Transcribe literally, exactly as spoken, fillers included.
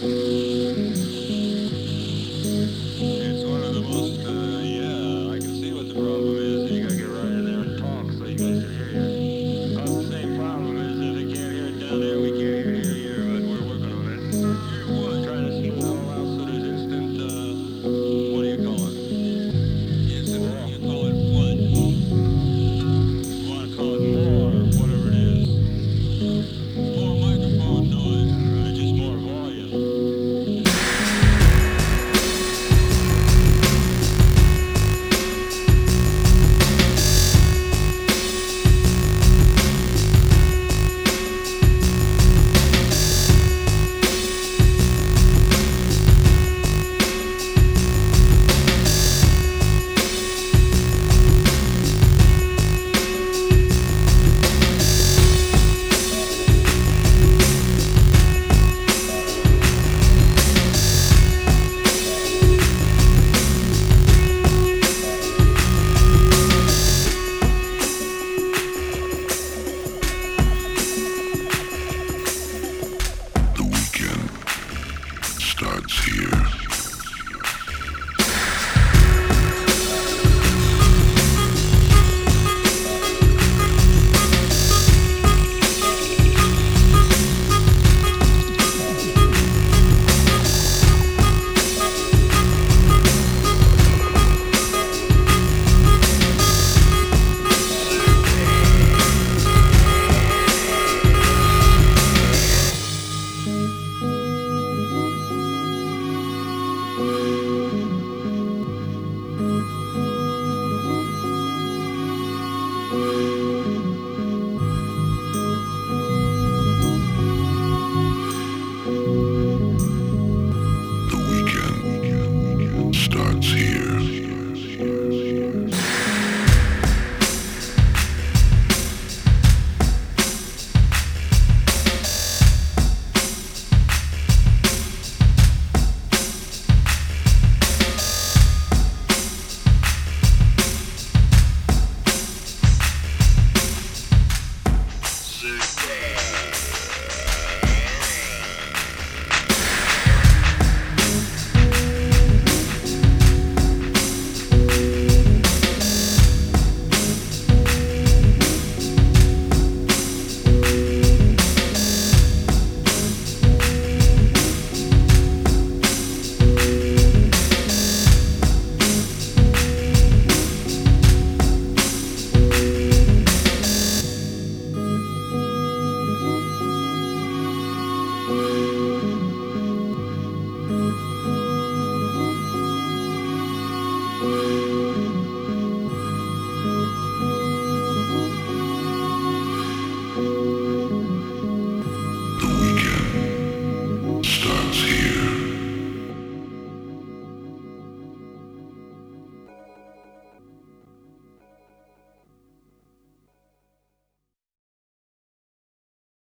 It's one of the most, uh, yeah, I can see what the problem is. You gotta get right in there and talk so you guys can hear you. About the same problem is if they can't hear it down there, we can't hear it here, but we're working on it. Hear what? Trying to smooth it all out so there's instant, uh, what do you call it? Instant, what do you call it? What? You wanna call it more, whatever it is. More microphone noise, right? Just more volume. The weekend starts here.